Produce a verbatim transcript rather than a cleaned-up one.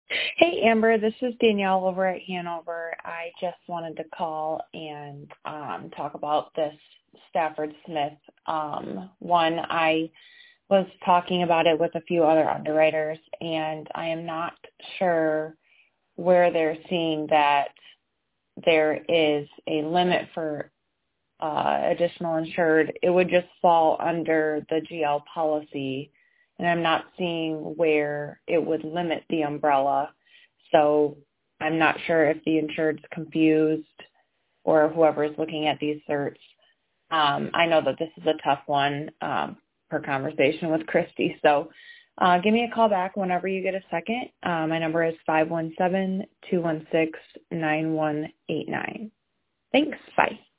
Hey, Amber, this is Danielle over at Hanover. I just wanted to call and um, talk about this Stafford Smith um, one. I was talking about it with a few other underwriters, and I am not sure where they're seeing that there is a limit for uh, additional insured. It would just fall under the G L policy, and I'm not seeing where it would limit the umbrella. So I'm not sure if the insured's confused or whoever is looking at these certs. Um, I know that this is a tough one um, per conversation with Christy. So uh, give me a call back whenever you get a second. Uh, my number is five one seven, two one six, nine one eight nine. Thanks. Bye.